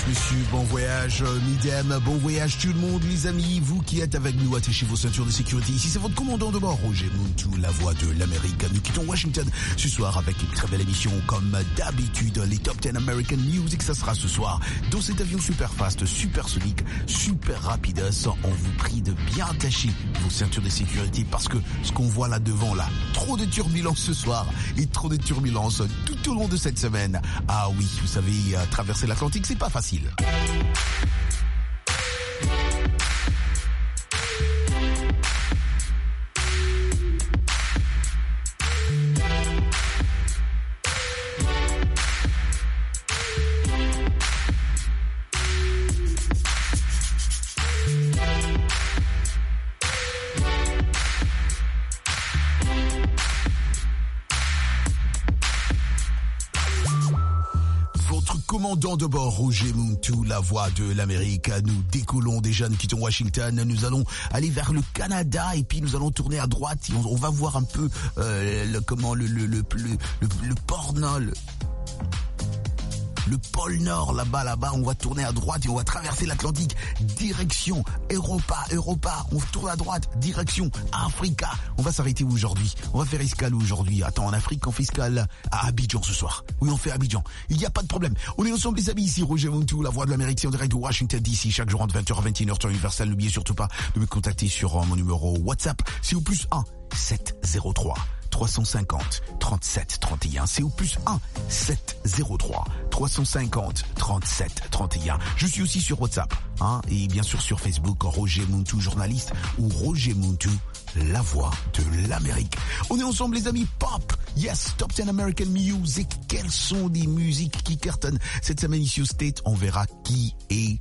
monsieur, bon voyage, Midem, bon voyage tout le monde, les amis, vous qui êtes avec nous, attachez vos ceintures de sécurité. Ici, c'est votre commandant de bord, Roger Muntu, la voix de l'Amérique. Nous quittons Washington ce soir avec une très belle émission, comme d'habitude, les Top 10 American Music, ça sera ce soir dans cet avion super fast, super sonique, super rapidos. On vous prie de bien attacher vos ceintures de sécurité parce que ce qu'on voit là devant, là, trop de turbulences ce soir et trop de turbulences tout au long de cette semaine. Ah oui, vous savez, traverser l'Atlantique, c'est pas facile. Commandant de bord, Roger Muntu, la voix de l'Amérique. Nous décollons déjà, nous quittons Washington, nous allons aller vers le Canada et puis nous allons tourner à droite. Et on va voir un peu le port Nord, le pôle Nord, là-bas, on va tourner à droite et on va traverser l'Atlantique, direction Europa, on tourne à droite, direction Africa. On va s'arrêter où aujourd'hui? On va faire escale aujourd'hui. Attends, en Afrique, on fait escale à Abidjan ce soir. Oui, on fait Abidjan. Il n'y a pas de problème. On est ensemble, les amis, ici, Roger Muntu, la voix de l'Amérique, c'est en direct de Washington DC, chaque jour entre 20h et 21h, temps universel. N'oubliez surtout pas de me contacter sur mon numéro WhatsApp. C'est au plus 1 703 350 37 31. C'est au plus 1 703 350 37 31. Je suis aussi sur WhatsApp, et bien sûr sur Facebook, Roger Muntu journaliste ou Roger Muntu, la voix de l'Amérique. On est ensemble, les amis. Pop, yes, Top 10 American Music. Quelles sont les musiques qui cartonnent cette semaine ici au State? On verra qui est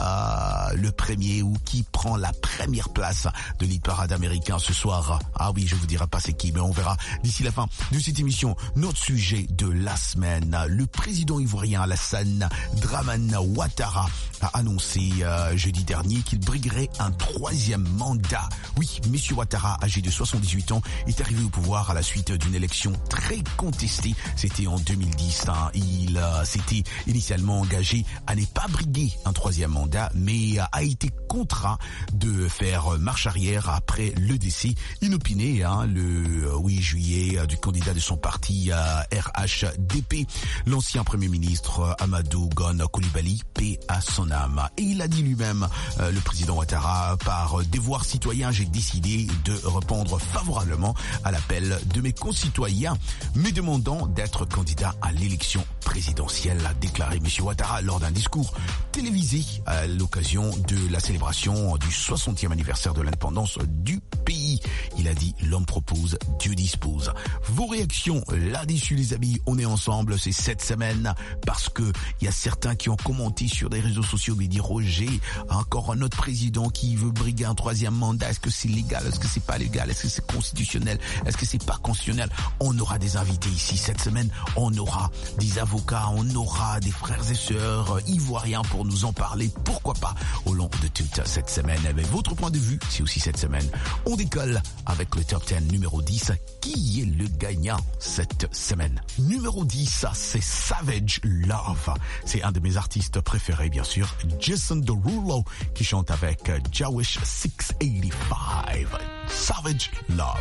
le premier ou qui prend la première place de l'hit parade américain ce soir. Ah oui, je vous dirai pas c'est qui, mais on verra d'ici la fin de cette émission. Notre sujet de la semaine, le président ivoirien Alassane Dramane Ouattara a annoncé jeudi dernier qu'il briguerait un 3e mandat. Oui, monsieur Ouattara, âgé de 78 ans, est arrivé au pouvoir à la suite d'une élection très contestée. C'était en 2010. Il s'était initialement engagé à ne pas briguer un 3e mandat, mais a été contraint de faire marche arrière après le décès inopiné le 8 juillet du candidat de son parti RHDP, l'ancien premier ministre Amadou Gon Coulibaly, paix à son âme. Et il a dit lui-même, le président Ouattara, par devoir citoyen, j'ai décidé de répondre favorablement à l'appel de mes concitoyens me demandant d'être candidat à l'élection présidentielle, a déclaré M. Ouattara lors d'un discours télévisé à l'occasion de la célébration du 60e anniversaire de l'indépendance du pays. Il a dit, l'homme propose, Dieu dispose. Vos réactions là-dessus, les amis, on est ensemble, c'est cette semaine, parce que il y a certains qui ont commenté sur les réseaux sociaux, mais dit Roger, encore un autre président qui veut briguer un 3e mandat, est-ce que c'est légal, est-ce que c'est pas légal, est-ce que c'est constitutionnel, est-ce que c'est pas constitutionnel? On aura des invités ici cette semaine, on aura des avocats, on aura des frères et sœurs ivoiriens pour nous en parler, pourquoi pas, au long de toute cette semaine. Mais votre point de vue, c'est aussi cette semaine. On décolle avec le Top 10 numéro 10. Qui est le gagnant cette semaine? Numéro 10, c'est Savage Love. C'est un de mes artistes préférés, bien sûr, Jason Derulo, qui chante avec Jawish 685. Savage Love.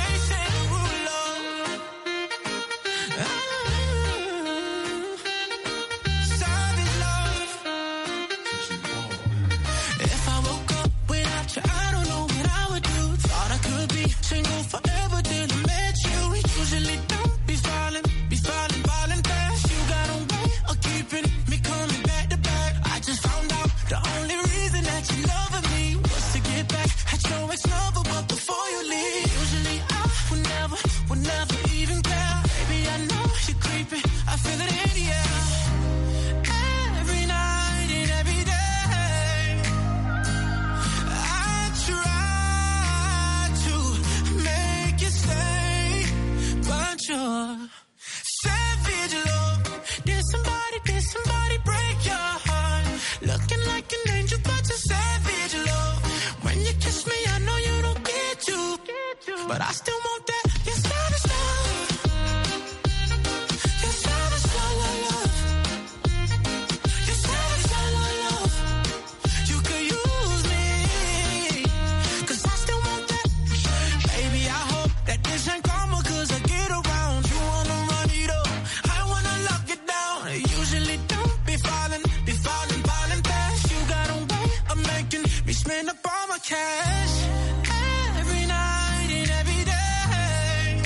Forever till I met you. Usually don't be falling fast. You got a way of keeping me coming back to back. I just found out the only reason that you loving me was to get back at your ex-lover, but before you leave, usually I would never even care. Baby, I know you're creeping, I feel it in the air. Every night and every day, I try to make you stay, but you're savage love. Did somebody break your heart? Looking like an angel, but you're savage love. When you kiss me, I know you don't get you, but I still want that. You're savage love. You're savage love. You're savage love. spend up all my cash every night and every day.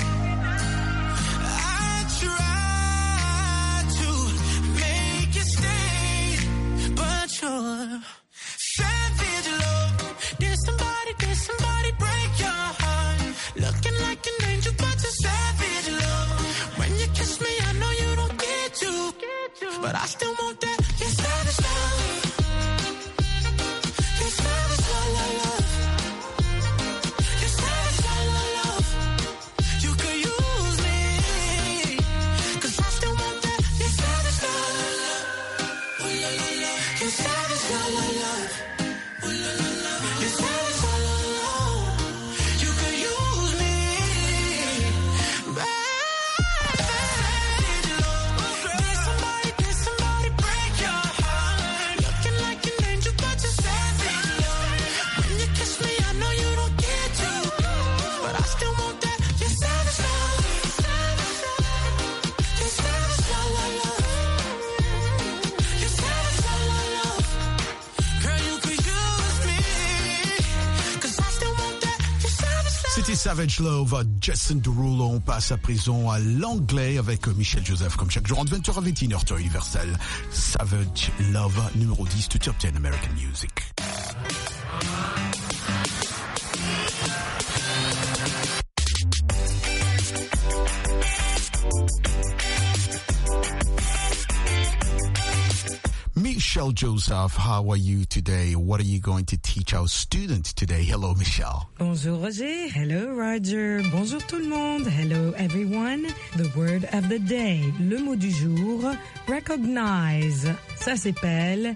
I try to make you stay, but you're savage love. Did somebody break your heart? Looking like an angel, but you're savage love. When you kiss me, I know you don't get to, but I still want that. You're savage love. You're savage love. You're savage love. You could use me, 'cause I still want that. You're savage love. You're savage love. You're savage love. You could use me. Did somebody break your heart? Looking like an angel, but you're savage love. When you kiss me, I know you don't get to, but I still want that. You're savage love. You're savage love. You're savage love. Girl, you could use me, 'cause I still want that. You're savage love. C'était Savage Love, Jason Derulo. On passe à présent à l'anglais avec Michel Joseph, comme chaque jour, entre 20h à 21h, temps universel. Savage Love, numéro 10 de Top 10 American Music. Michel Joseph, how are you today? What are you going to teach our students today? Hello, Michel. Bonjour Roger, hello Roger, bonjour tout le monde, hello everyone. The word of the day, le mot du jour, recognize. Ça s'appelle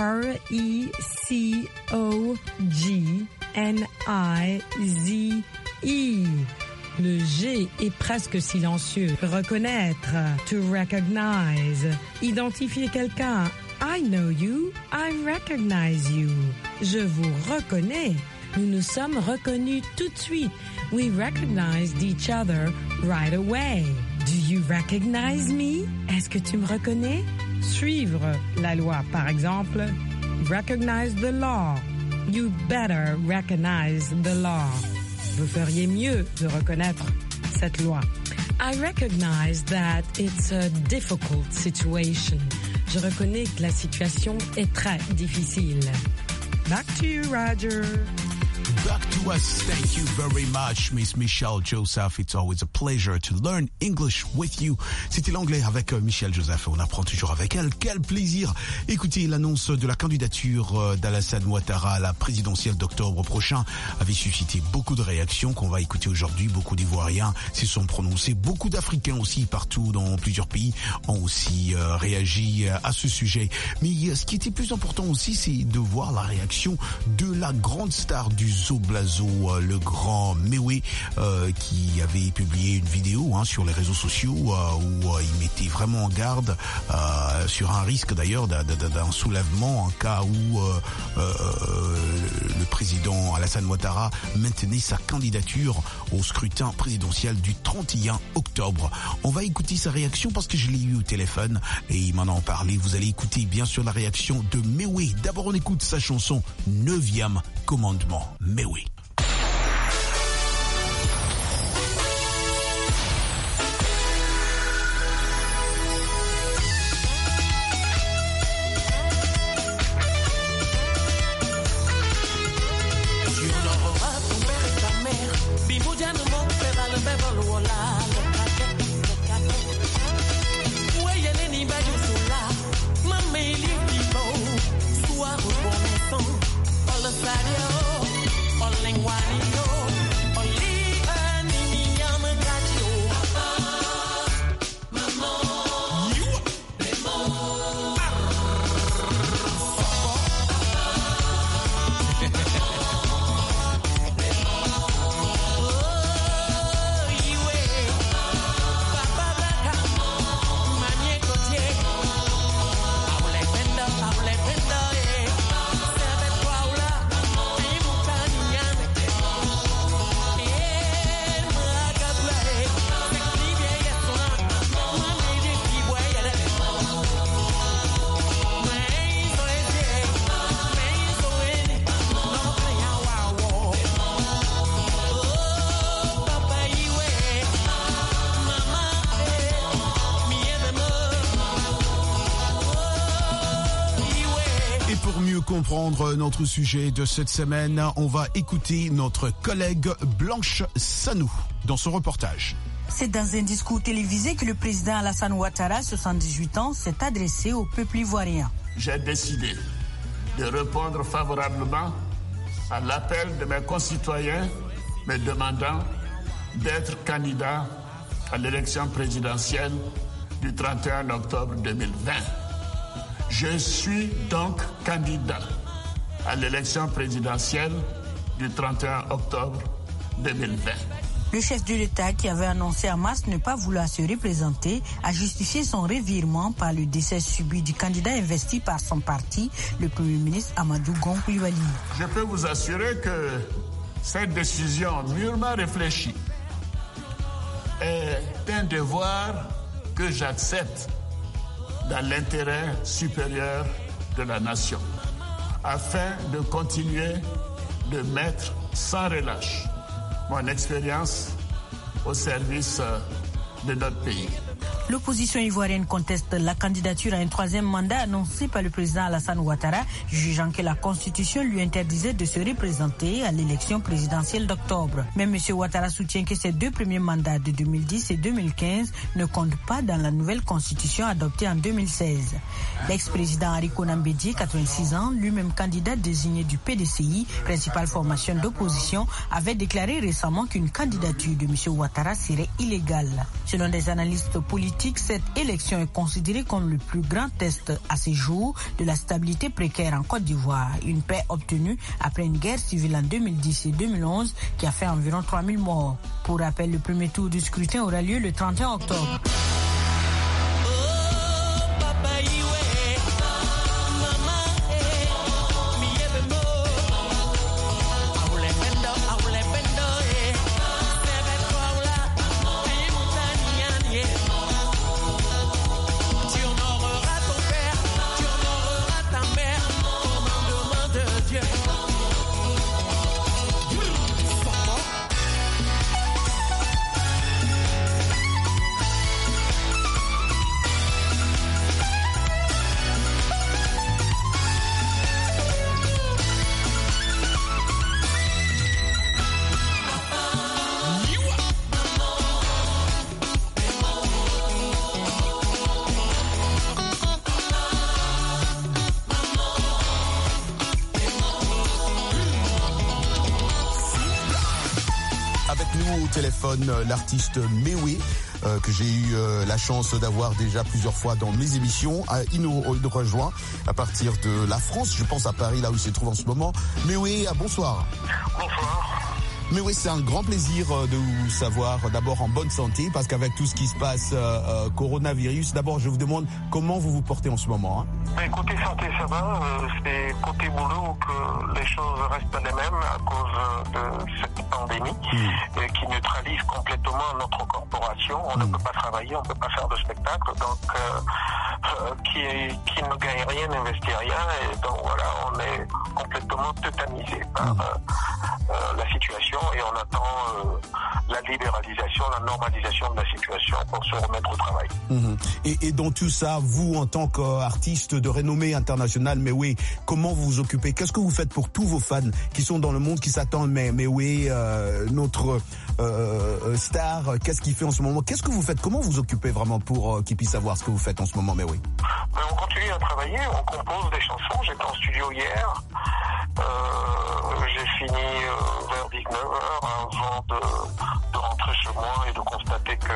R-E-C-O-G-N-I-Z-E. Le G est presque silencieux. Reconnaître, to recognize. Identifier quelqu'un. I know you, I recognize you. Je vous reconnais. Nous nous sommes reconnus tout de suite. We recognized each other right away. Do you recognize me? Est-ce que tu me reconnais? Suivre la loi, par exemple. Recognize the law. You better recognize the law. Vous feriez mieux de reconnaître cette loi. I recognize that it's a difficult situation. Je reconnais que la situation est très difficile. Back to you, Roger. Back to us. Thank you very much, Miss Michelle Joseph. It's always a pleasure to learn English with you. C'était l'anglais avec Michelle Joseph. On apprend toujours avec elle. Quel plaisir. Écoutez, l'annonce de la candidature d'Alassane Ouattara à la présidentielle d'octobre prochain avait suscité beaucoup de réactions qu'on va écouter aujourd'hui. Beaucoup d'Ivoiriens s'y sont prononcés. Beaucoup d'Africains aussi, partout dans plusieurs pays, ont aussi réagi à ce sujet. Mais ce qui était plus important aussi, c'est de voir la réaction de la grande star du Zo Blazo, le grand Mewe, qui avait publié une vidéo sur les réseaux sociaux où il mettait vraiment en garde sur un risque d'ailleurs d'un soulèvement en cas où le président Alassane Ouattara maintenait sa candidature au scrutin présidentiel du 31 octobre. On va écouter sa réaction parce que je l'ai eu au téléphone et il m'en a parlé. Vous allez écouter bien sûr la réaction de Mewe. D'abord on écoute sa chanson 9e commandement. Mewe. comprendre notre sujet de cette semaine, on va écouter notre collègue Blanche Sanou dans son reportage. C'est dans un discours télévisé que le président Alassane Ouattara, 78 ans, s'est adressé au peuple ivoirien. J'ai décidé de répondre favorablement à l'appel de mes concitoyens me demandant d'être candidat à l'élection présidentielle du 31 octobre 2020. Je suis donc candidat à l'élection présidentielle du 31 octobre 2020. Le chef de l'État, qui avait annoncé en mars ne pas vouloir se représenter, a justifié son revirement par le décès subi du candidat investi par son parti, le Premier ministre Amadou Gon Coulibaly. Je peux vous assurer que cette décision mûrement réfléchie est un devoir que j'accepte dans l'intérêt supérieur de la nation, afin de continuer de mettre sans relâche mon expérience au service de notre pays. L'opposition ivoirienne conteste la candidature à un troisième mandat annoncé par le président Alassane Ouattara, jugeant que la Constitution lui interdisait de se représenter à l'élection présidentielle d'octobre. Mais M. Ouattara soutient que ses deux premiers mandats de 2010 et 2015 ne comptent pas dans la nouvelle Constitution adoptée en 2016. L'ex-président Henri Konan Bédié, 86 ans, lui-même candidat désigné du PDCI, principale formation d'opposition, avait déclaré récemment qu'une candidature de M. Ouattara serait illégale. Selon des analystes politiques, cette élection est considérée comme le plus grand test à ce jour de la stabilité précaire en Côte d'Ivoire. Une paix obtenue après une guerre civile en 2010 et 2011 qui a fait environ 3000 morts. Pour rappel, le premier tour du scrutin aura lieu le 31 octobre. Téléphone l'artiste Méoué que j'ai eu la chance d'avoir déjà plusieurs fois dans mes émissions. Il nous rejoint à partir de la France, je pense à Paris, là où il se trouve en ce moment. Méoué, bonsoir. Bonsoir. Mais oui, c'est un grand plaisir de vous savoir d'abord en bonne santé, parce qu'avec tout ce qui se passe, coronavirus, d'abord je vous demande comment vous vous portez en ce moment. Côté santé, ça va. C'est côté boulot que les choses restent les mêmes à cause de cette pandémie qui neutralise complètement notre corporation. On ne peut pas travailler, on ne peut pas faire de spectacle. Donc, qui ne gagne rien n'investit rien. Et donc voilà, on est complètement tétanisé par la situation et on attend la libéralisation, la normalisation de la situation pour se remettre au travail. Et dans tout ça, vous en tant qu'artiste de renommée internationale, mais oui, comment vous vous occupez? Qu'est-ce que vous faites pour tous vos fans qui sont dans le monde, qui s'attendent, mais oui, notre star, qu'est-ce qu'il fait en ce moment? Qu'est-ce que vous faites? Comment vous occupez vraiment pour qu'ils puissent savoir ce que vous faites en ce moment, mais oui? On continue à travailler, on compose des chansons. J'étais en studio hier. J'ai fini vers 19h avant de rentrer chez moi et de constater que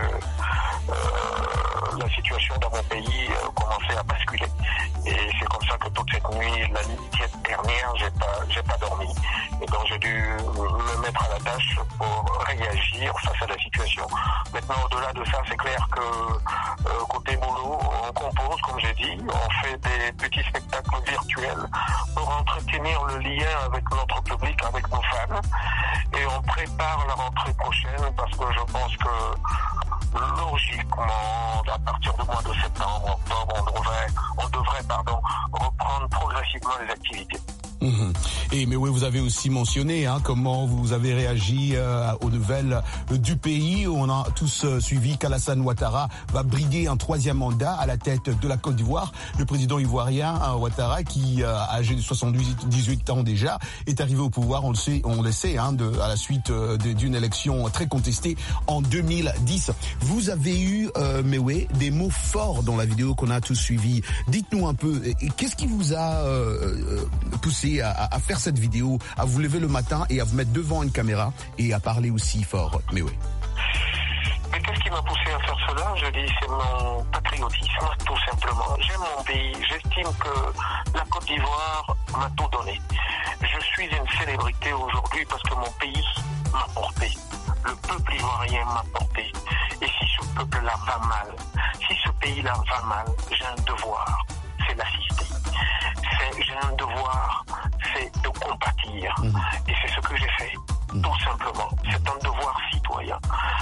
la situation dans mon pays commençait à basculer. Et c'est comme ça que toute cette nuit, la nuit dernière, j'ai pas dormi. Et donc j'ai dû me mettre à la tâche pour réagir face à la situation. Maintenant, au-delà de ça, c'est clair que côté boulot, on compose, comme j'ai dit, on fait des petits spectacles virtuels pour entretenir le lien avec notre public, avec nos fans. Et on prépare la rentrée prochaine parce que je pense que logiquement, à partir du mois de septembre, octobre, on devrait reprendre progressivement les activités. Et mais oui, vous avez aussi mentionné comment vous avez réagi aux nouvelles du pays. On a tous suivi qu'Alassane Ouattara va briguer un 3e mandat à la tête de la Côte d'Ivoire. Le président ivoirien Ouattara, qui âgé de 78 ans déjà, est arrivé au pouvoir, on le sait, à la suite d'une élection très contestée en 2010. Vous avez eu, des mots forts dans la vidéo qu'on a tous suivie. Dites-nous un peu, qu'est-ce qui vous a poussé à faire cette vidéo, à vous lever le matin et à vous mettre devant une caméra et à parler aussi fort, Mais qu'est-ce qui m'a poussé à faire cela? Je dis, c'est mon patriotisme, tout simplement. J'aime mon pays. J'estime que la Côte d'Ivoire m'a tout donné. Je suis une célébrité aujourd'hui parce que mon pays m'a porté. Le peuple ivoirien m'a porté. Et si ce peuple-là va mal, si ce pays-là va mal, j'ai un devoir, c'est l'assister. J'ai un devoir, c'est de compatir. Et c'est ce que j'ai fait, tout simplement. C'est un devoir citoyen.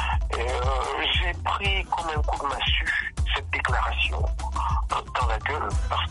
J'ai pris comme un coup de massue cette déclaration dans la gueule parce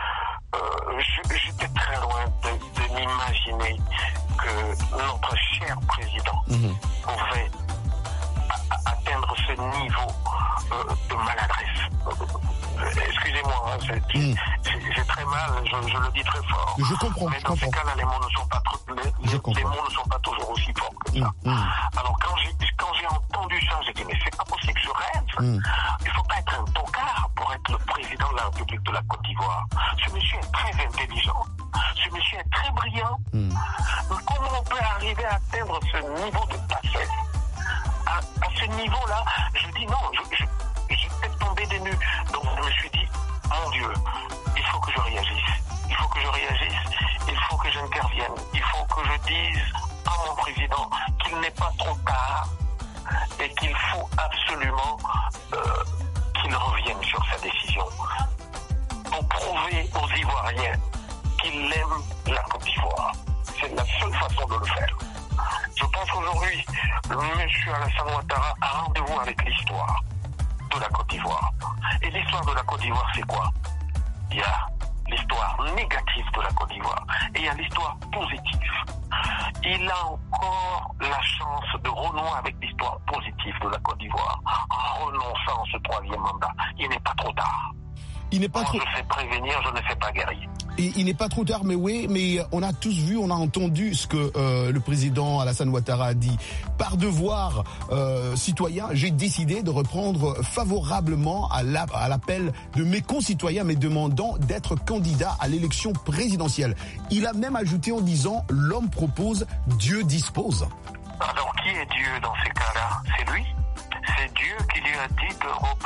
que j'étais très loin de m'imaginer que notre cher président pouvait atteindre ce niveau de maladresse. Excusez-moi, j'ai très mal, je le dis très fort. Je comprends. Mais dans ces cas-là, les mots ne sont pas les mots ne sont pas toujours aussi forts que ça. Alors quand j'ai entendu ça, j'ai dit mais c'est pas possible, je rêve. Il faut pas être un tocard pour être le président de la République de la Côte d'Ivoire. Ce monsieur est très intelligent. Ce monsieur est très brillant. Comment on peut arriver à atteindre ce niveau de bassesse? À ce niveau-là, je dis non, j'étais tombé des nues. Donc je me suis dit, mon Dieu, il faut que je réagisse. Il faut que je réagisse. Il faut que j'intervienne. Il faut que je dise à mon président qu'il n'est pas trop tard et qu'il faut absolument qu'il revienne sur sa décision pour prouver aux Ivoiriens qu'il aime la Côte d'Ivoire. C'est la seule façon de le faire. Je pense qu'aujourd'hui, M. Alassane Ouattara a rendez-vous avec l'histoire de la Côte d'Ivoire. Et l'histoire de la Côte d'Ivoire, c'est quoi? Il y a l'histoire négative de la Côte d'Ivoire et il y a l'histoire positive. Il a encore la chance de renouer avec l'histoire positive de la Côte d'Ivoire en renonçant à ce 3e mandat. Il n'est pas trop tard. Il n'est pas trop... Je sais prévenir, je ne sais pas guérir. Et il n'est pas trop tard, mais on a tous vu, on a entendu ce que le président Alassane Ouattara a dit. Par devoir citoyen, j'ai décidé de reprendre favorablement à l'appel de mes concitoyens, me demandant d'être candidat à l'élection présidentielle. Il a même ajouté en disant, l'homme propose, Dieu dispose. Alors qui est Dieu dans ces cas-là? C'est lui? C'est Dieu qui lui a dit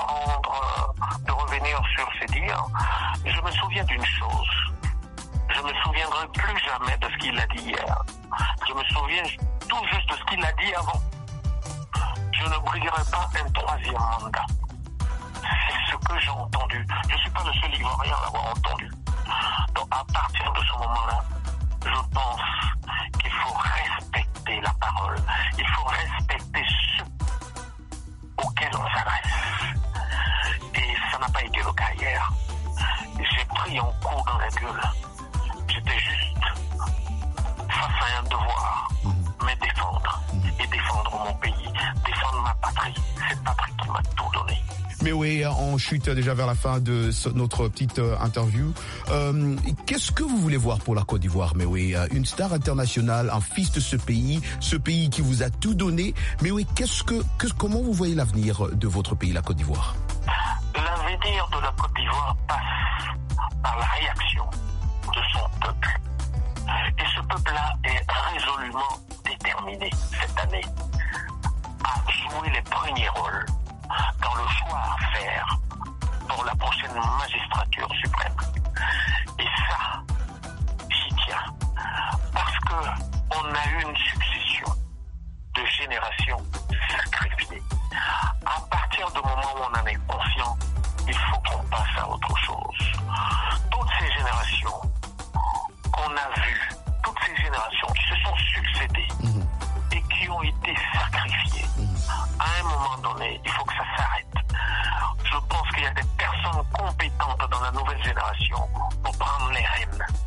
de revenir sur ses dires. Je me souviens d'une chose. Je me souviendrai plus jamais de ce qu'il a dit hier. Je me souviens tout juste de ce qu'il a dit avant. Je ne briguerai pas un 3e mandat. C'est ce que j'ai entendu. Je ne suis pas le seul Ivoirien à l'avoir entendu. Donc à partir de ce moment-là, je pense qu'il faut respecter la parole. Il faut respecter ceux auxquels on s'adresse. Et ça n'a pas été le cas hier. J'ai pris un coup dans la gueule. J'étais juste face à un devoir, me défendre et défendre mon pays, défendre ma patrie, cette patrie qui m'a tout donné. Mais oui, on chute déjà vers la fin de notre petite interview. Qu'est-ce que vous voulez voir pour la Côte d'Ivoire? Mais oui, une star internationale, un fils de ce pays qui vous a tout donné. Mais oui, comment vous voyez l'avenir de votre pays, la Côte d'Ivoire? L'avenir de la Côte d'Ivoire passe par la réaction de son peuple. Et ce peuple-là est résolument déterminé cette année à jouer les premiers rôles dans le choix à faire pour la prochaine magistrature suprême. Et ça, j'y tiens. Parce qu'on a eu une succession de générations sacrifiées. À partir du moment où on en est conscient, il faut qu'on passe à autre chose. Toutes ces générations qu'on a vues, toutes ces générations qui se sont succédées et qui ont été sacrifiées, à un moment donné, il faut que ça s'arrête. Je pense qu'il y a des personnes compétentes dans la nouvelle génération pour prendre les rênes de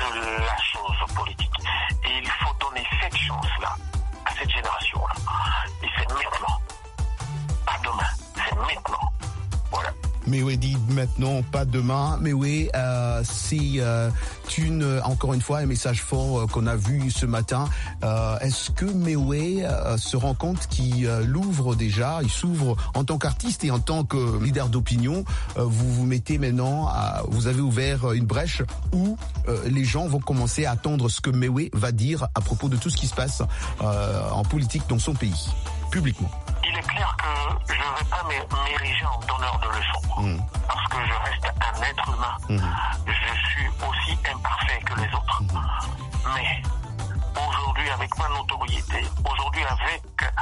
de la chose politique. Et il faut donner cette chance-là à cette génération-là. Et c'est maintenant. Pas demain, c'est maintenant. Voilà. Mais oui, dit maintenant, pas demain. Mais oui, c'est encore une fois un message fort qu'on a vu ce matin. Est-ce que Mewe se rend compte qu'il l'ouvre déjà, il s'ouvre en tant qu'artiste et en tant que leader d'opinion. Vous vous mettez maintenant, vous avez ouvert une brèche où les gens vont commencer à attendre ce que Mewe va dire à propos de tout ce qui se passe en politique dans son pays, publiquement. Il est clair que je ne vais pas m'ériger en donneur de leçons, parce que je reste un être humain. Je suis aussi imparfait que les autres. Mais aujourd'hui, avec ma notoriété, aujourd'hui avec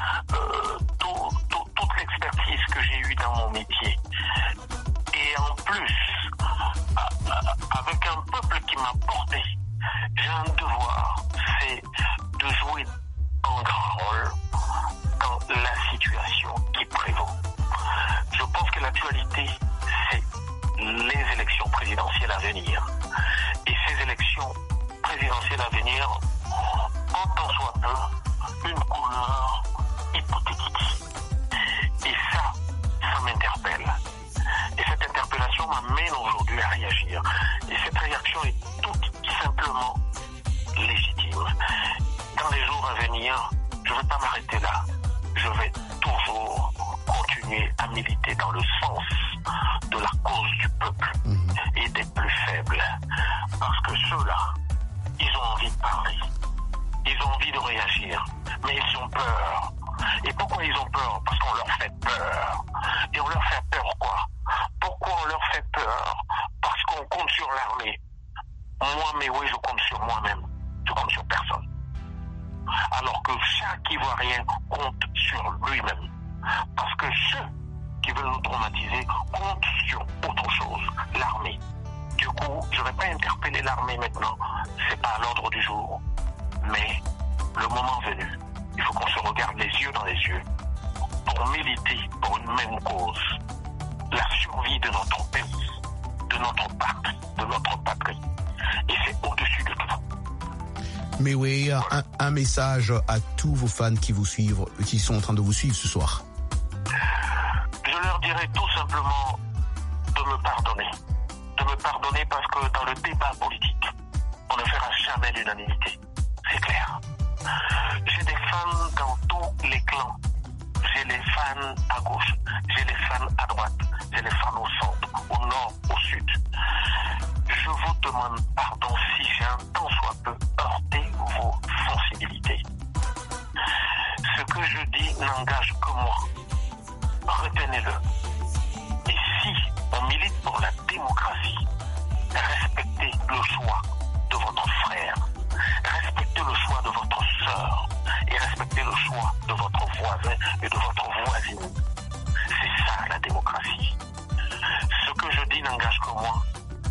toute l'expertise que j'ai eue dans mon métier, et en plus, avec un peuple qui m'a porté, j'ai un devoir, c'est de jouer un grand rôle dans la situation qui prévaut. Je pense que l'actualité, c'est les élections présidentielles à venir. Et ces élections présidentielles à venir ont en soit peu une couleur hypothétique. Et ça m'interpelle. Et cette interpellation m'amène aujourd'hui à réagir. Et cette réaction est toute simplement légitime. Dans les jours à venir, je ne vais pas m'arrêter là. Je vais toujours continuer à militer dans le sens de la cause du peuple et des plus faibles. Parce que ceux-là, ils ont envie de parler. Ils ont envie de réagir. Mais ils ont peur. Et pourquoi ils ont peur? Parce qu'on leur fait peur. Et on leur fait peur quoi? Pourquoi on leur fait peur? Parce qu'on compte sur l'armée. Moi, mais oui, je compte sur moi-même. Je compte sur personne. Alors que chaque Ivoirien compte sur lui-même. Parce que ceux qui veulent nous traumatiser comptent sur autre chose, l'armée. Du coup, je ne vais pas interpeller l'armée maintenant. C'est pas à l'ordre du jour. Mais le moment venu, il faut qu'on se regarde les yeux dans les yeux pour militer pour une même cause. La survie de notre pays, de notre patrie. Et c'est au-dessus de tout. Mais oui, un message à tous vos fans qui vous suivent, qui sont en train de vous suivre ce soir. Je leur dirais tout simplement de me pardonner. De me pardonner parce que dans le débat politique, on ne fera jamais l'unanimité. C'est clair. J'ai des fans dans tous les clans. J'ai les fans à gauche, j'ai les fans à droite, j'ai les fans au centre, au nord, au sud. Je vous demande pardon si j'ai un tant soit peu heurté vos sensibilités. Ce que je dis n'engage que moi. Retenez-le. Et si on milite pour la démocratie, respectez le choix de votre frère, respectez le choix de votre sœur et respectez le choix de votre voisin et de votre voisine. C'est ça la démocratie. Ce que je dis n'engage que moi.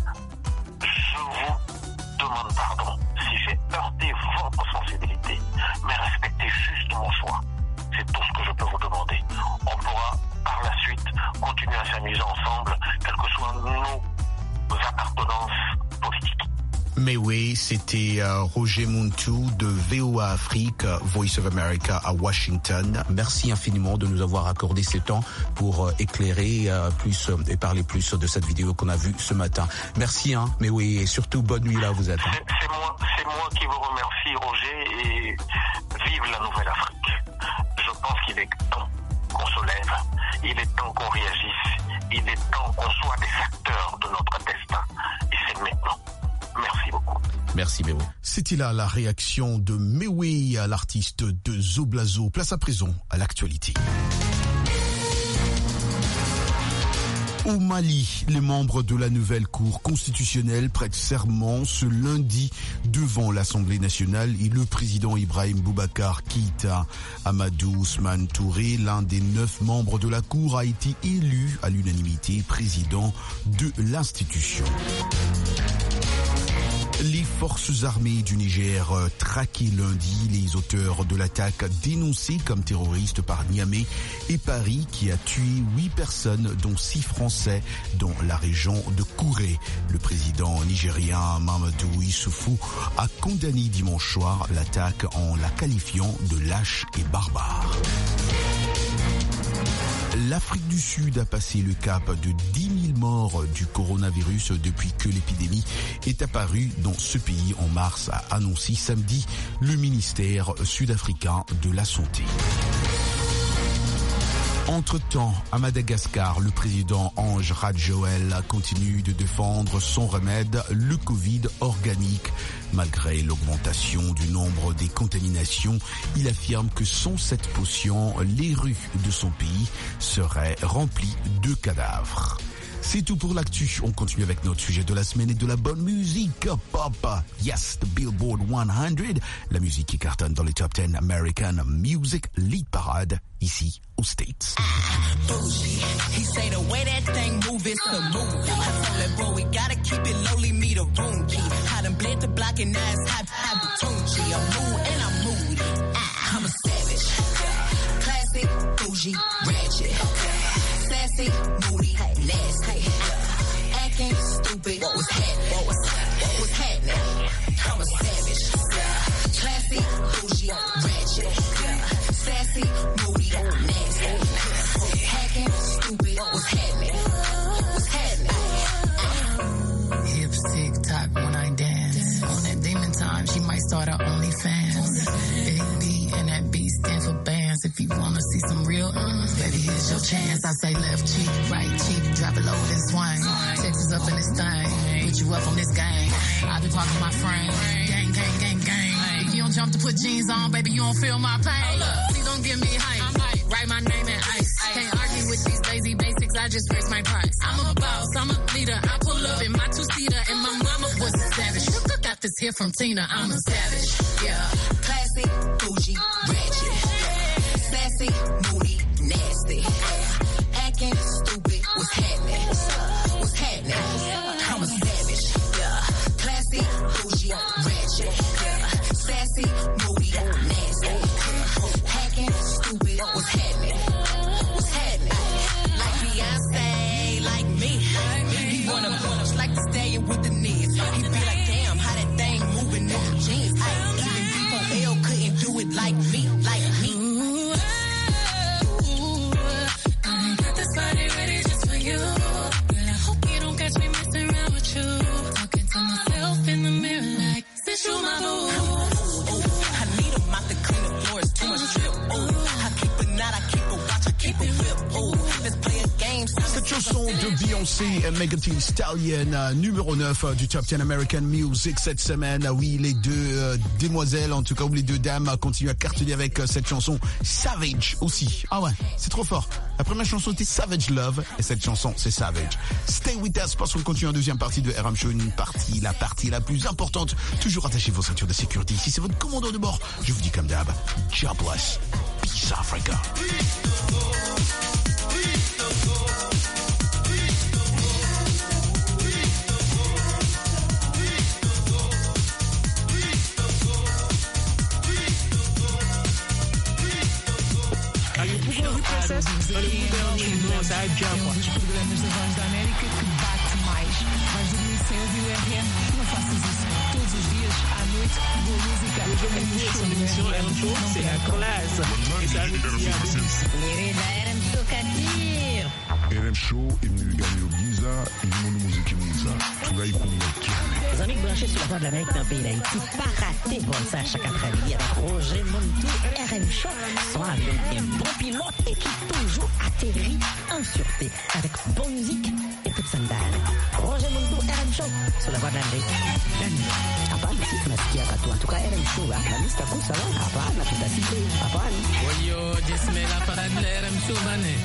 Je vous demande pardon si j'ai heurté votre sensibilité, mais respectez juste mon choix. C'est tout ce que je peux vous demander. On pourra par la suite continuer à s'amuser ensemble, quelles que soient nos appartenances politiques. Mais oui, c'était Roger Muntu de VOA Afrique, Voice of America à Washington. Merci infiniment de nous avoir accordé ce temps pour éclairer plus et parler plus de cette vidéo qu'on a vue ce matin. Merci, mais oui, et surtout bonne nuit là où vous êtes. C'est moi qui vous remercie, Roger, et vive la nouvelle Afrique. Je pense qu'il est temps qu'on se lève, il est temps qu'on réagisse, il est temps qu'on soit des acteurs de notre destin. Et c'est maintenant. Merci beaucoup. Merci Mewe. C'était là la réaction de Mewe, l'artiste de Zoblazo. Place à présent à l'actualité. Au Mali, les membres de la nouvelle Cour constitutionnelle prêtent serment ce lundi devant l'Assemblée nationale et le président Ibrahim Boubacar Keïta. Amadou Ousmane Touré, l'un des 9 membres de la Cour, a été élu à l'unanimité président de l'institution. Les forces armées du Niger traquaient lundi les auteurs de l'attaque dénoncée comme terroriste par Niamey et Paris qui a tué 8 personnes dont 6 Français dans la région de Kouré. Le président nigérien Mamadou Issoufou a condamné dimanche soir l'attaque en la qualifiant de lâche et barbare. L'Afrique du Sud a passé le cap de 10 000 morts du coronavirus depuis que l'épidémie est apparue dans ce pays en mars, a annoncé samedi le ministère sud-africain de la Santé. Entre-temps, à Madagascar, le président Ange Radjoel continue de défendre son remède, le Covid organique. Malgré l'augmentation du nombre des contaminations, il affirme que sans cette potion, les rues de son pays seraient remplies de cadavres. C'est tout pour l'actu. On continue avec notre sujet de la semaine et de la bonne musique pop. Yes, the Billboard 100. La musique qui cartonne dans les top 10 American Music Lead Parade ici aux States. Bougie. He say the way that thing move is the move. I told that boy we gotta keep it lowly, me the room key. I done bled the block and now it's hot the tunchi. I'm mood and I'm moody. I'm a savage. Classic, bougie, ratchet. Sassy, moody, nasty. Acting stupid. What was happening? What was happening? I'm a savage. Classy, bougie, ratchet. Sassy, moody, nasty. Hacking, stupid. What's happening? What's happening? Hips tick tock when I dance. On that demon time, she might start her OnlyFans. Big B and that B stand for bands. If you wanna see some real, baby, here's your chance. I say left cheek, right cheek, drop it low and swing. Texas up in this thing, put you up on this gang. I be parking my frame, gang, gang, gang, gang. If you don't jump to put jeans on, baby, you don't feel my pain. Please don't give me hype, write my name in ice. Can't argue with these lazy basics, I just raise my price. I'm a boss, I'm a leader, I pull up in my two-seater, and my mama was a savage. Got this here from Tina, I'm a savage, yeah. Classy, bougie, ratchet. Sassy, moody, nasty. Acting stupid, what's happening? What's happening? I'm a savage, yeah. Classy, bougie, ratchet. Sassy, moody, nasty. Acting stupid, what's happening? What's happening? Like Beyonce, like me. He wanna punch like the stallion with the knees. He be like, damn, how that thing moving in the jeans. Even people L couldn't do it like me, like me. Cette chanson de Beyoncé et Megan Thee Stallion, numéro 9 du Top 10 American Music cette semaine. Oui, les deux demoiselles, en tout cas, ou les deux dames, continuent à cartonner avec cette chanson Savage aussi. Ah ouais, c'est trop fort. La première chanson était Savage Love et cette chanson c'est Savage. Stay with us parce qu'on continue en deuxième partie de RM Show, la partie la plus importante. Toujours attachez vos ceintures de sécurité. Ici c'est votre commandant de bord. Je vous dis comme d'hab, God bless. Peace Africa. Dos programas da Voz da América que bate mais. Vais dormir sem ouvir o RM? Não faças isso. Todos os dias, à noite, boa música. C'est la classe. RM Show imniliganyo giza ilimono muziki mwiza tunaikunga kiane. Les amis branchés sur la Voix de l'Amérique dans le pays d'Haïti, pas raté pour ça chaque après-midi avec Roger Montou et RM Show sont avec un bon pilote et qui toujours atterrit en sûreté avec bonne musique et toute sandale. Roger Montou, RM Show sur la Voix de l'Amérique. Hapana, si tunasikia katu. En tout cas, RM Show, la lista kusa wana. Hapana, tutasiki. Hapana. Oyo, jesme la parade la RM Show bane.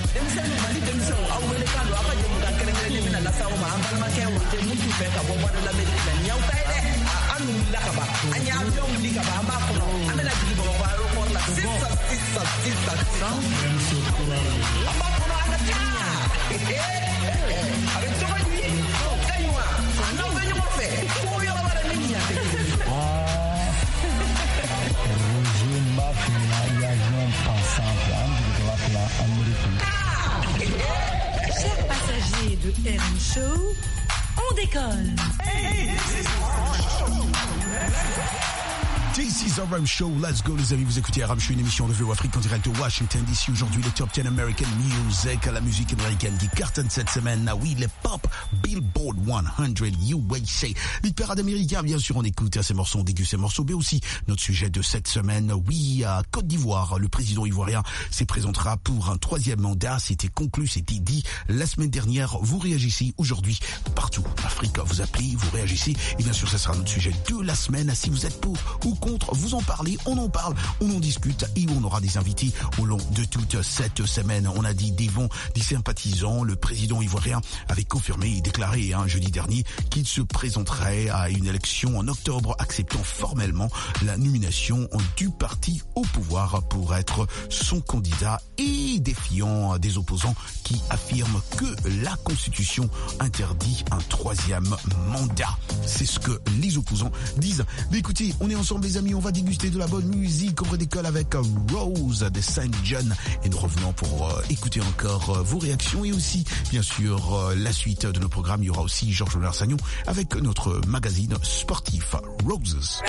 Chers passagers de RM Show, on décolle. This is RM Show, let's go les amis, vous écoutez RM Show, une émission de VO Afrique en direct de Washington DC. Aujourd'hui les top 10 American Music, la musique américaine qui cartonne cette semaine. Oui, les pop Billboard 100 USA. Les parades américains, bien sûr, on écoute ces morceaux, on déguste ces morceaux, mais aussi notre sujet de cette semaine. Oui, à Côte d'Ivoire, le président ivoirien se présentera pour un troisième mandat. C'était conclu, c'était dit la semaine dernière. Vous réagissez aujourd'hui partout. Afrique, vous appelez, vous réagissez. Et bien sûr, ce sera notre sujet de la semaine. Si vous êtes pour ou contre, vous en parlez, on en parle, on en discute et on aura des invités au long de toute cette semaine. On a dit des sympathisants. Le président ivoirien avait confirmé et déclaré jeudi dernier qu'il se présenterait à une élection en octobre, acceptant formellement la nomination du parti au pouvoir pour être son candidat et défiant des opposants qui affirment que la Constitution interdit un troisième mandat. C'est ce que les opposants disent. Mais écoutez, on est ensemble les amis, on va déguster de la bonne musique, on redécolle avec Rose de St. John et nous revenons pour écouter encore vos réactions et aussi bien sûr la suite de nos programmes. Il y aura aussi Georges Larsagnon avec notre magazine sportif Roses.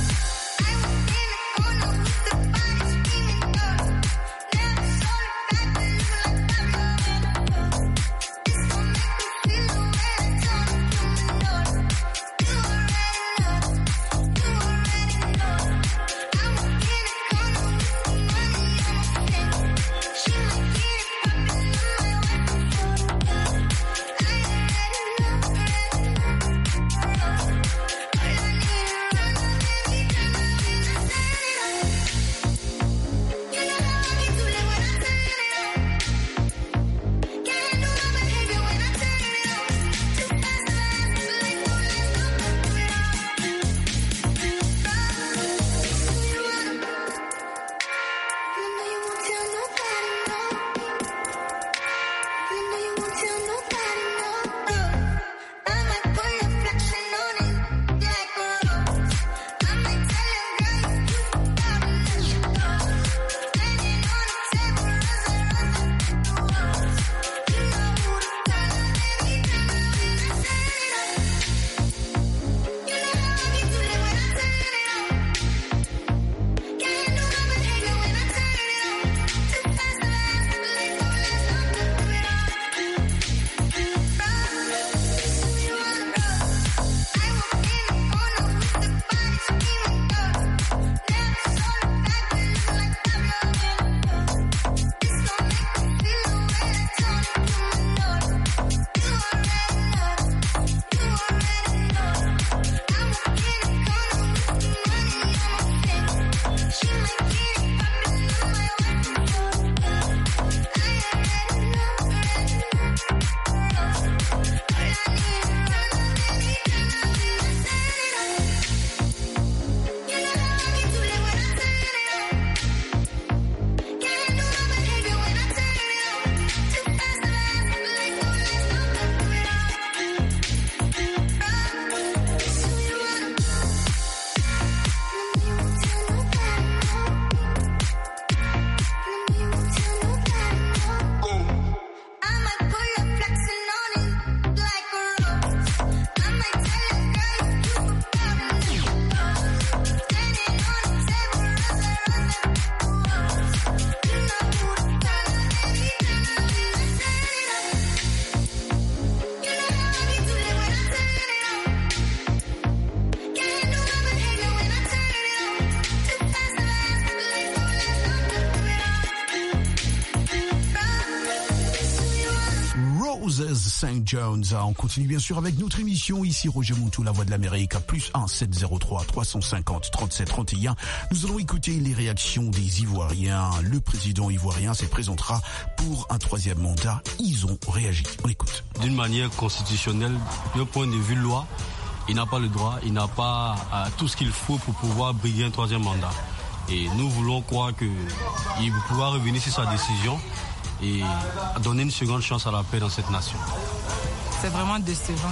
St. John's. On continue bien sûr avec notre émission ici Roger Moutou, la voix de l'Amérique, plus 1 703 350 37 31. Nous allons écouter les réactions des Ivoiriens. Le président ivoirien se présentera pour un troisième mandat. Ils ont réagi. On écoute. D'une manière constitutionnelle, d'un point de vue loi, il n'a pas le droit, il n'a pas tout ce qu'il faut pour pouvoir briguer un troisième mandat. Et nous voulons croire qu'il pourra revenir sur sa décision et donner une seconde chance à la paix dans cette nation. C'est vraiment décevant.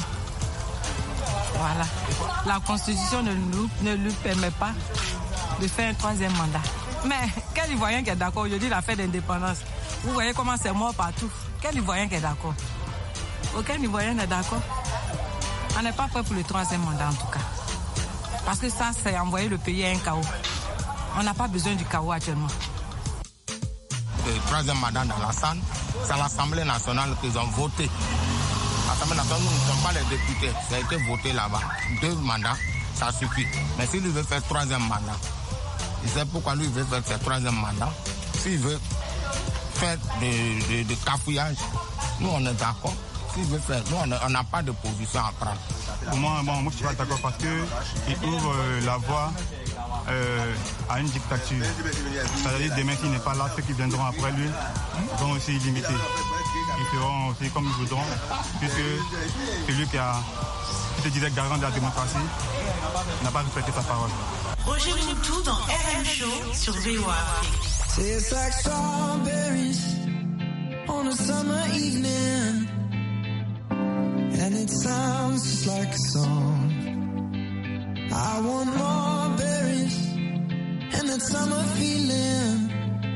Voilà. La Constitution ne lui permet pas de faire un troisième mandat. Mais quel Ivoirien qui est d'accord aujourd'hui, la fête d'indépendance, Vous voyez comment c'est mort partout. Quel Ivoirien qui est d'accord? Aucun Ivoirien n'est d'accord. On n'est pas prêt pour le 3e mandat en tout cas. Parce que ça, c'est envoyer le pays à un chaos. On n'a pas besoin du chaos actuellement. Le 3e mandat dans la SAN, c'est à l'Assemblée nationale qu'ils ont voté. L'Assemblée nationale, nous ne sommes pas les députés. Ça a été voté là-bas. 2 mandats, ça suffit. Mais s'il veut faire 3e mandat, il sait pourquoi lui veut faire ce 3e mandat. S'il veut faire de cafouillage, nous on est d'accord. S'il veut faire, nous on n'a pas de position à prendre. Moi je ne suis pas d'accord parce qu'il ouvre la voie à une dictature. C'est-à-dire demain s'il n'est pas là, ceux qui viendront après lui vont aussi limiter. Ils feront aussi comme ils voudront, puisque celui qui se disait garant de la démocratie n'a pas respecté sa parole. Roger Moutou dans RM Show sur VOA Afrique. Tastes like strawberries on a summer evening, and it sounds just like a song. I want more berries and that summer feeling.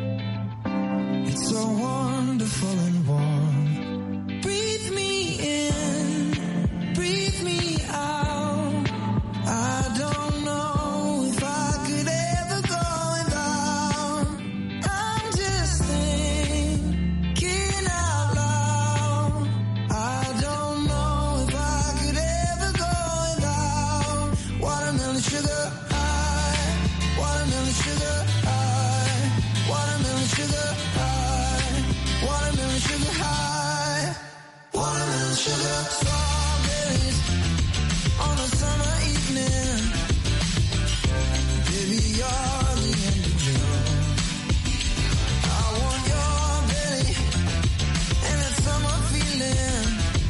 It's so wonderful and warm. Breathe me in, breathe me out. I don't know if I could ever go without. I'm just thinking out loud. I don't know if I could ever go without watermelon sugar high, watermelon sugar high, watermelon sugar high, watermelon sugar high, watermelon sugar. Strawberries on a summer evening. Baby, you're the end of June. I want your belly and that summer feeling.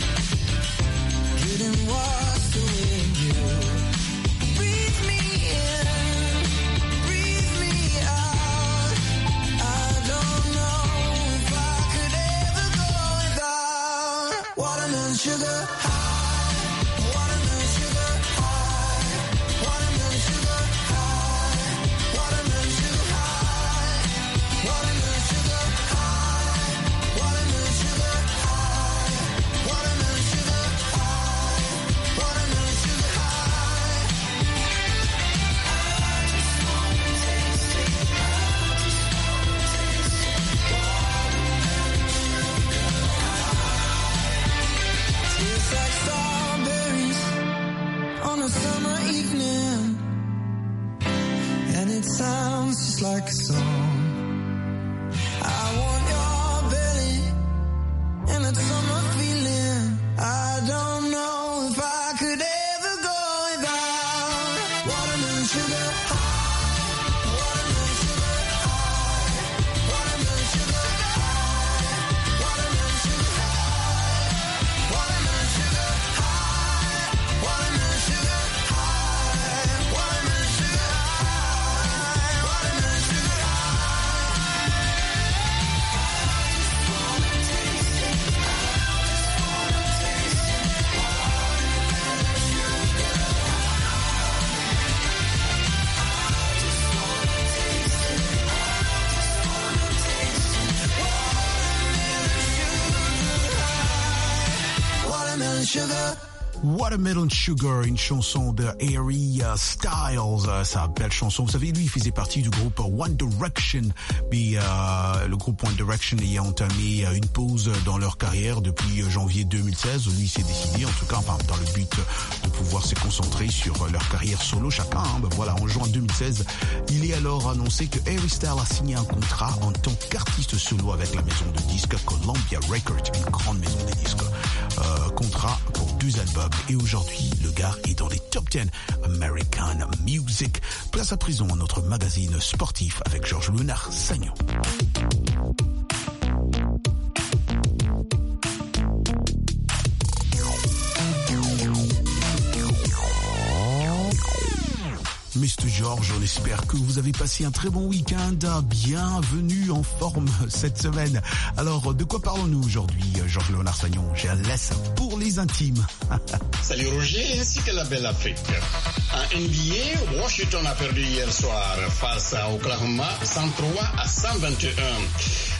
Getting washed away in you. Breathe me in, breathe me out. I don't know if I could ever go without watermelon sugar high, watermelon sugar high, watermelon sugar high, watermelon sugar high, watermelon sugar high, watermelon sugar high, watermelon sugar high, watermelon sugar high. I just wanna taste it. I just wanna taste it. Watermelon sugar high. Tastes like strawberries on a summer evening, and it sounds just like a song. I want your belly and that summer feeling. I don't know if I could ever go without watermelon sugar high, watermelon sugar high, watermelon sugar high, watermelon sugar high, watermelon sugar high, watermelon sugar high, watermelon sugar high, watermelon sugar high. I just wanna taste it. I just wanna taste it. Watermelon sugar high. Watermelon sugar. Watermelon Sugar, une chanson de Harry Styles, sa belle chanson. Vous savez, lui, il faisait partie du groupe One Direction, mais le groupe One Direction ayant entamé une pause dans leur carrière depuis janvier 2016, lui s'est décidé, en tout cas, enfin, dans le but de pouvoir se concentrer sur leur carrière solo chacun. Voilà, en juin 2016, il est alors annoncé que Harry Styles a signé un contrat en tant qu'artiste solo avec la maison de disques Columbia Records, une grande maison de disques. Contrat pour 2 albums. Et aujourd'hui, le gars est dans les top 10 American Music. Place à présent à notre magazine sportif avec Georges Léonard Sagnon. Mr. George, on espère que vous avez passé un très bon week-end. Bienvenue en forme cette semaine. Alors, de quoi parlons-nous aujourd'hui, Georges Léonard Sagnon? Je laisse pour les intimes. Salut Roger, ainsi que la belle Afrique. En NBA, Washington a perdu hier soir face à Oklahoma 103 à 121.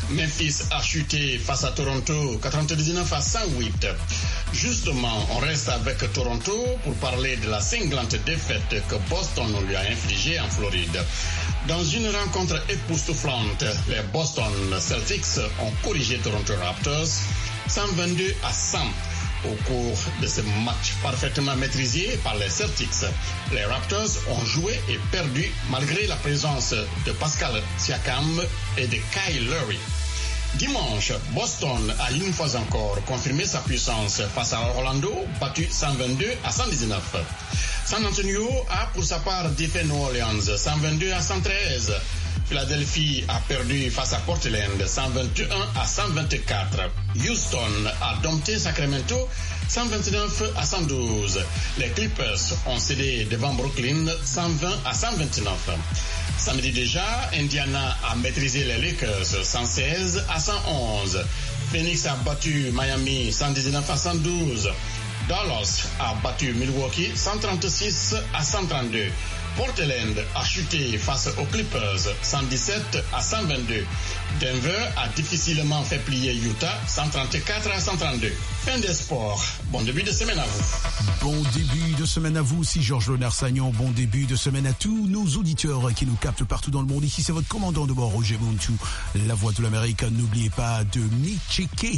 Memphis a chuté face à Toronto 99-108. Justement, on reste avec Toronto pour parler de la cinglante défaite que Boston lui a infligée en Floride. Dans une rencontre époustouflante, les Boston Celtics ont corrigé Toronto Raptors 122-100. Au cours de ce match parfaitement maîtrisé par les Celtics, les Raptors ont joué et perdu malgré la présence de Pascal Siakam et de Kyle Lowry. Dimanche, Boston a une fois encore confirmé sa puissance face à Orlando, battu 122-119. San Antonio a pour sa part défait New Orleans 122-113. Philadelphie a perdu face à Portland 121-124. Houston a dompté Sacramento 129-112. Les Clippers ont cédé devant Brooklyn 120-129. Samedi déjà, Indiana a maîtrisé les Lakers 116-111. Phoenix a battu Miami 119-112. Dallas a battu Milwaukee 136-132. Portland a chuté face aux Clippers 117-122. Denver a difficilement fait plier Utah 134-132. Fin des sports. Bon début de semaine à vous. Bon début de semaine à vous aussi, Georges Léonard-Sagnon. Bon début de semaine à tous nos auditeurs qui nous captent partout dans le monde. Ici, c'est votre commandant de bord, Roger Montou, la voix de l'Amérique. N'oubliez pas de m'y checker,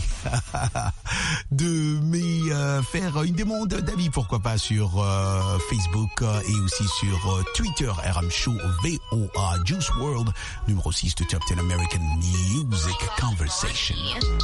de m'y faire une demande d'avis, pourquoi pas, sur Facebook et aussi sur Twitter, RM Show, VOA, Juice World, numéro 6 de Top 10 American Music Conversation.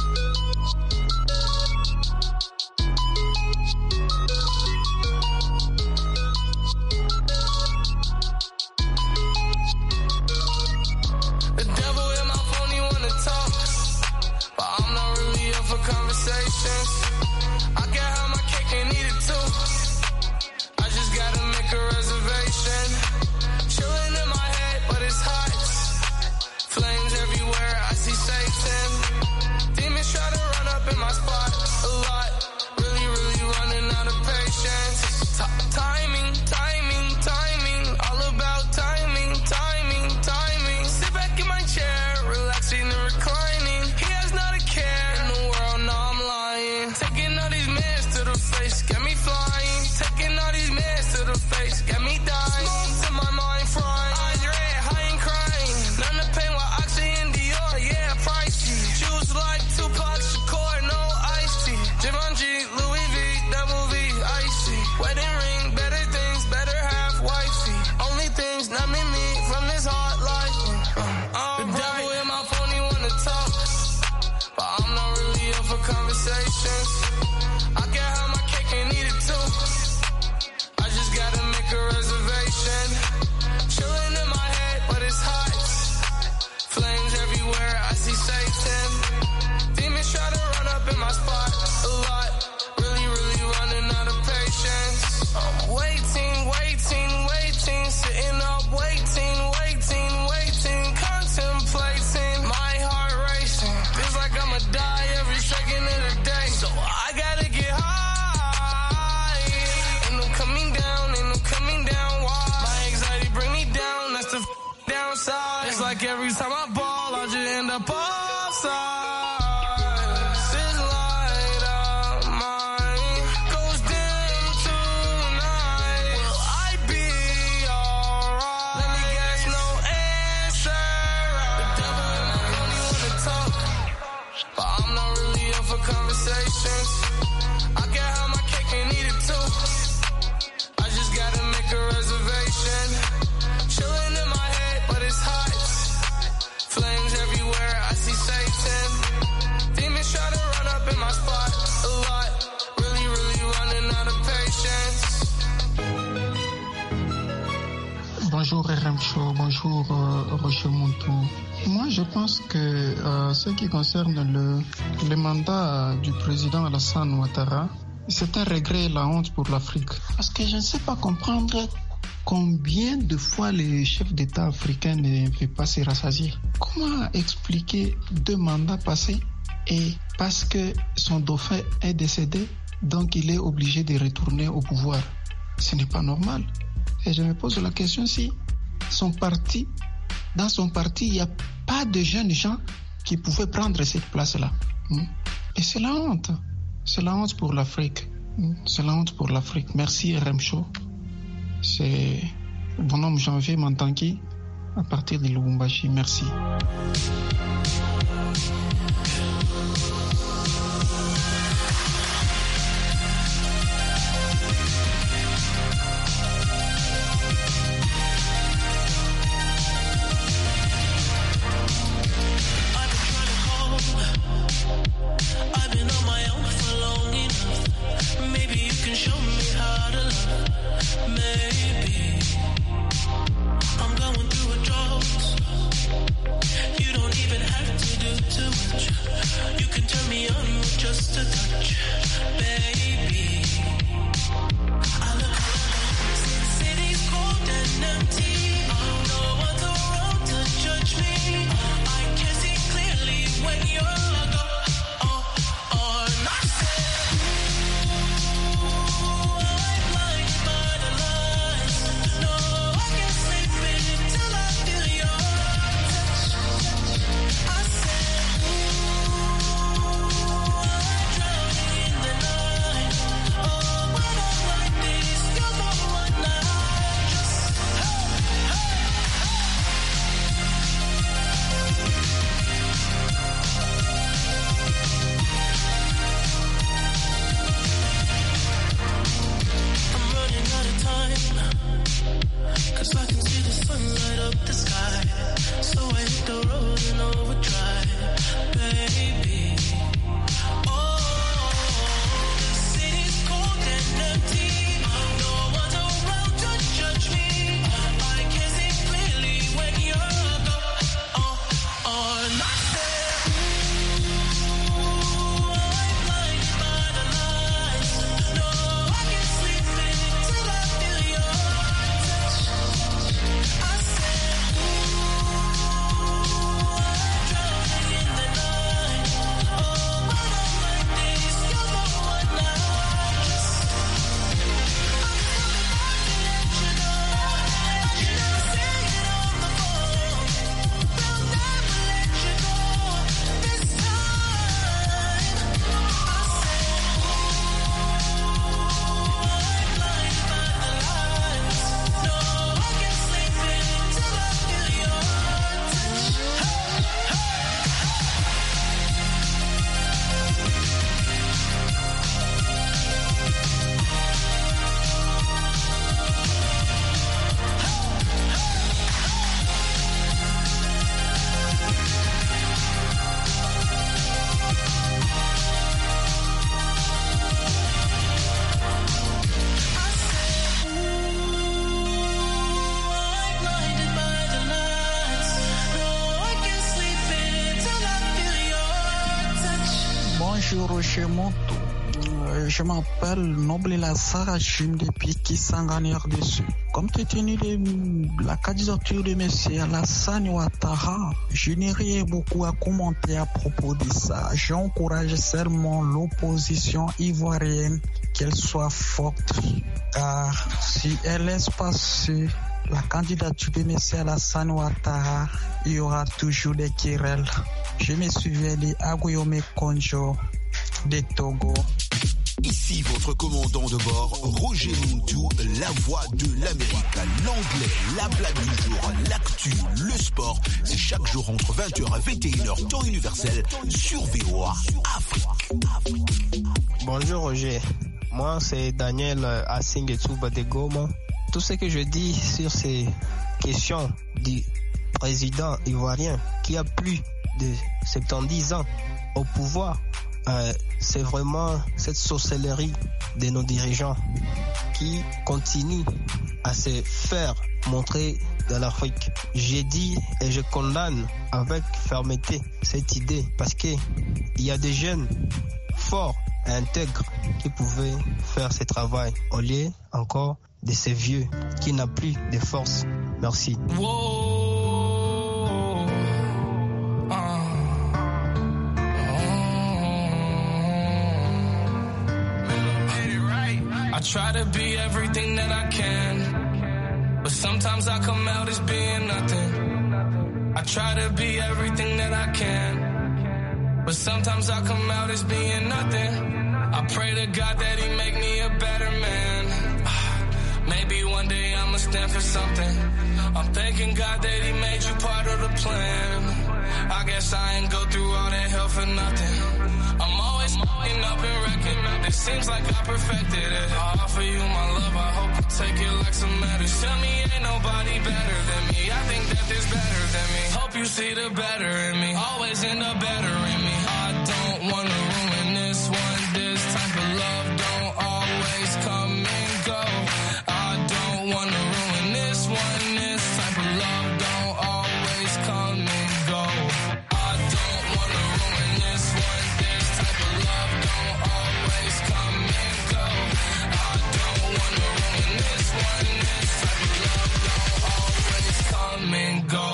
Bonjour RM Show, bonjour Roger Montou. Moi je pense que ce qui concerne le mandat du président Alassane Ouattara, c'est un regret et la honte pour l'Afrique. Parce que je ne sais pas comprendre combien de fois les chefs d'État africains ne veulent pas se rassasier. Comment expliquer 2 mandats passés et parce que son dauphin est décédé, donc il est obligé de retourner au pouvoir? Ce n'est pas normal. Et je me pose la question si dans son parti, il n'y a pas de jeunes gens qui pouvaient prendre cette place-là. Et c'est la honte. C'est la honte pour l'Afrique. C'est la honte pour l'Afrique. Merci RM Show. C'est bonhomme Janvier Mantanki à partir de Lubumbashi. Merci. Je m'appelle Noble Lazare Jim depuis Kisangani RDC. Compte tenu de la candidature de M. Alassane Ouattara, je n'ai rien beaucoup à commenter à propos de ça. J'encourage seulement l'opposition ivoirienne qu'elle soit forte, car si elle laisse passer la candidature de M. Alassane Ouattara, il y aura toujours des querelles. Je me souviens de Aguillaume Konjo de Togo. Ici votre commandant de bord, Roger Muntu, la voix de l'Amérique. L'anglais, la blague du jour, l'actu, le sport, c'est chaque jour entre 20h et 21h, temps universel, sur VOA Afrique. Bonjour Roger, moi c'est Daniel Asingetsouba de Goma. Tout ce que je dis sur ces questions du président ivoirien qui a plus de 70 ans au pouvoir, c'est vraiment cette sorcellerie de nos dirigeants qui continuent à se faire montrer dans l'Afrique. J'ai dit et je condamne avec fermeté cette idée parce qu'il y a des jeunes forts et intègres qui pouvaient faire ce travail au lieu encore de ces vieux qui n'ont plus de force. Merci. I try to be everything that I can, but sometimes I come out as being nothing. I try to be everything that I can, But sometimes I come out as being nothing. I pray to God that he make me a better man. Maybe one day I'ma stand for something. I'm thanking God that he made you part of the plan. I guess I ain't go through all that hell for nothing. I'm always up and wrecking. It seems like I perfected it. I offer you my love, I hope you take it like some medicine. Tell me ain't nobody better than me. I think that there's better than me. Hope you see the better in me. Always end up better in me. I don't wanna ruin this one. This type of love don't always come and go. I don't wanna ruin this one. This type of love don't always come and go. I don't wanna ruin this one. This type of love don't always come and go. I don't wanna ruin this one. This type of love don't always come and go.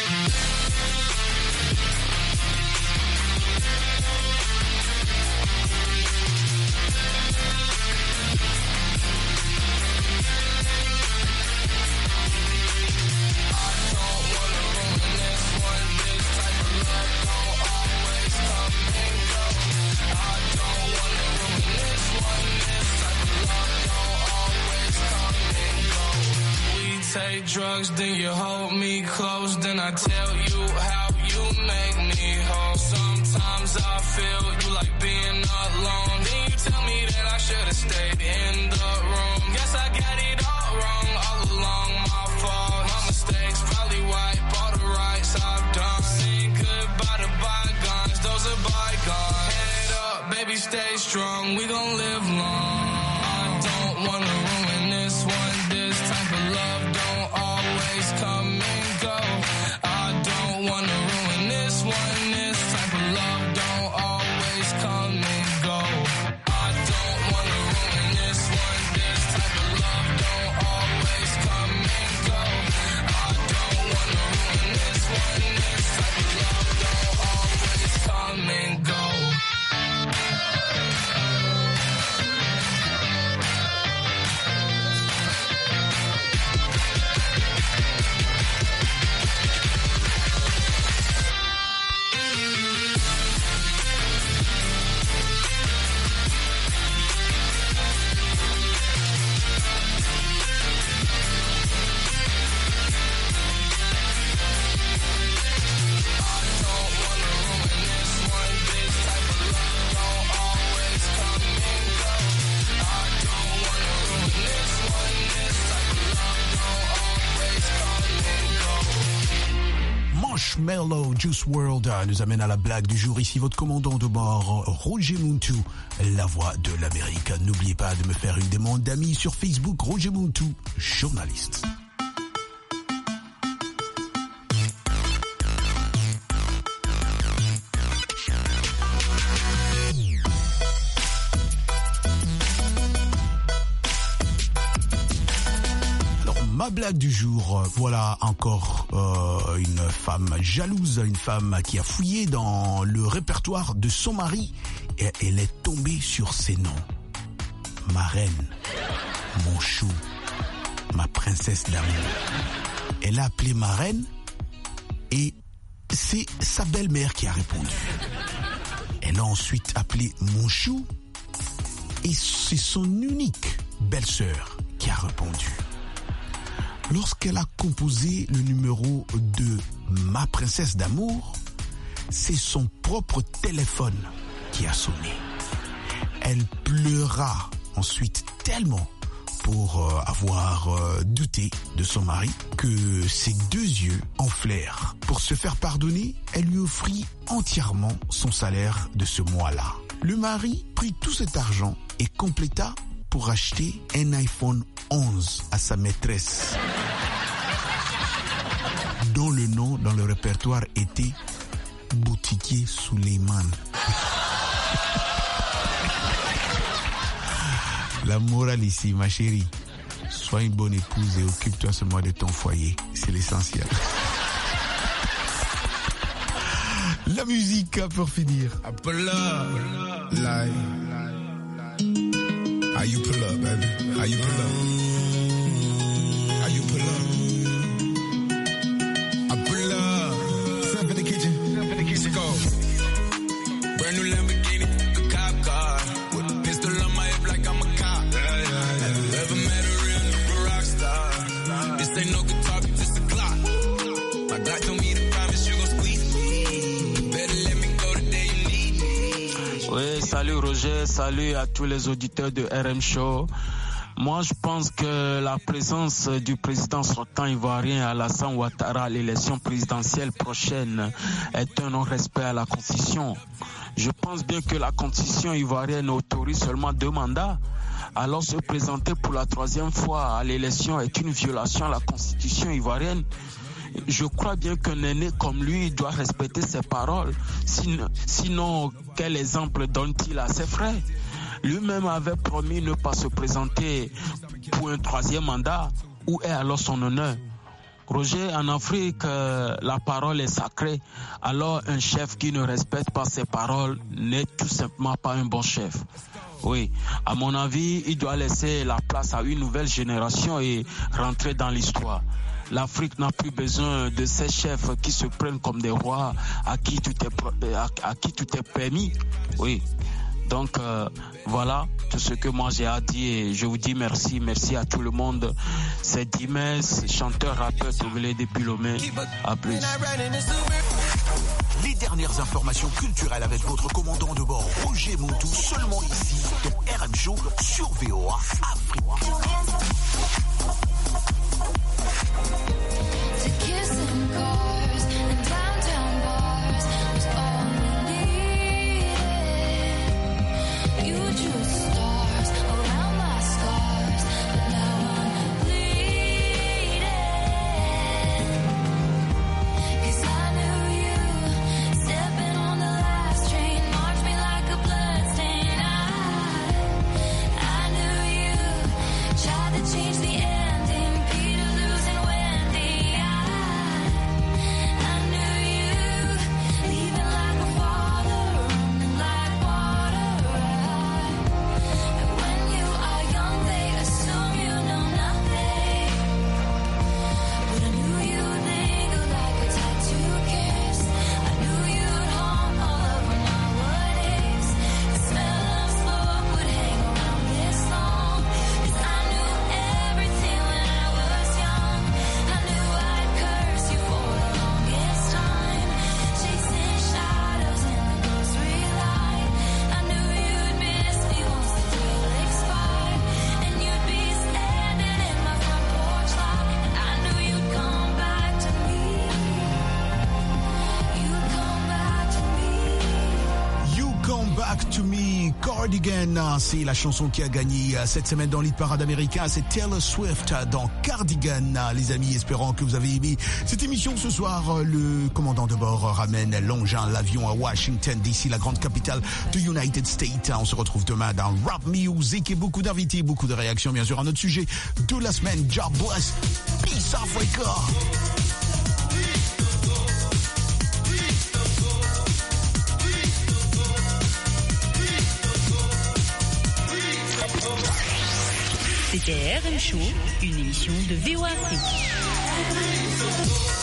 Take drugs, then you hold me close, then I tell you how you make me whole. Sometimes I feel you like being alone. Then you tell me that I should have stayed in the room. Guess I got it all wrong, all along my fault. My mistakes probably wipe all the rights I've done. Saying goodbye to bygones, those are bygones. Head up, baby, stay strong, we gon' live long. I don't wanna ruin this one. This type of love don't always come and go. I don't wanna ruin this one. This type of love don't always come and go. I don't wanna ruin this one. This type of love don't always come and go. I don't wanna ruin this one. This type of love don't always come and go. Marshmello Juice WRLD nous amène à la blague du jour. Ici votre commandant de bord, Roger Muntu, la voix de l'Amérique. N'oubliez pas de me faire une demande d'amis sur Facebook, Roger Muntu, journaliste. Ma blague du jour, voilà encore une femme jalouse, une femme qui a fouillé dans le répertoire de son mari et elle est tombée sur ses noms. Ma reine, mon chou, ma princesse d'amour. Elle a appelé ma reine et c'est sa belle-mère qui a répondu. Elle a ensuite appelé mon chou et c'est son unique belle-sœur qui a répondu. Lorsqu'elle a composé le numéro de Ma princesse d'amour, c'est son propre téléphone qui a sonné. Elle pleura ensuite tellement pour avoir douté de son mari que ses deux yeux enflèrent. Pour se faire pardonner, elle lui offrit entièrement son salaire de ce mois-là. Le mari prit tout cet argent et compléta pour acheter un iPhone 11 à sa maîtresse, dont le nom dans le répertoire était Boutiquier Suleiman. La morale ici, ma chérie, sois une bonne épouse et occupe-toi seulement de ton foyer. C'est l'essentiel. La musique pour finir. I pull up, like, how you pull up, baby? How you pull up? How you pull up? I pull up. Step in the kitchen. Let's go. salut Roger, salut à tous les auditeurs de RM Show. Moi, je pense que la présence du président sortant ivoirien Alassane Ouattara à l'élection présidentielle prochaine est un non-respect à la Constitution. Je pense bien que la Constitution ivoirienne autorise seulement 2 mandats. Alors se présenter pour la 3e fois à l'élection est une violation à la Constitution ivoirienne. Je crois bien qu'un aîné comme lui doit respecter ses paroles. Sinon, quel exemple donne-t-il à ses frères? Lui-même avait promis ne pas se présenter pour un 3e mandat. Où est alors son honneur? Roger, en Afrique, la parole est sacrée. Alors un chef qui ne respecte pas ses paroles n'est tout simplement pas un bon chef. Oui, à mon avis, il doit laisser la place à une nouvelle génération et rentrer dans l'histoire. L'Afrique n'a plus besoin de ces chefs qui se prennent comme des rois, à qui tout est permis. Oui. Donc voilà tout ce que moi j'ai à dire et je vous dis merci à tout le monde. C'est Dimes, chanteur, rappeur, révélé depuis Lomé. À plus. Les dernières informations culturelles avec votre commandant de bord Roger Montou, seulement ici dans RM Show sur VOA Afrique. Cardigan, c'est la chanson qui a gagné cette semaine dans l'hit parade américain. C'est Taylor Swift dans Cardigan. Les amis, espérant que vous avez aimé cette émission ce soir. Le commandant de bord ramène l'engin, l'avion à Washington DC, la grande capitale de United States. On se retrouve demain dans Rap Music et beaucoup d'invités, beaucoup de réactions bien sûr à notre sujet de la semaine. God bless. Peace Africa. C'était RM Show, une émission de VOA Afrique.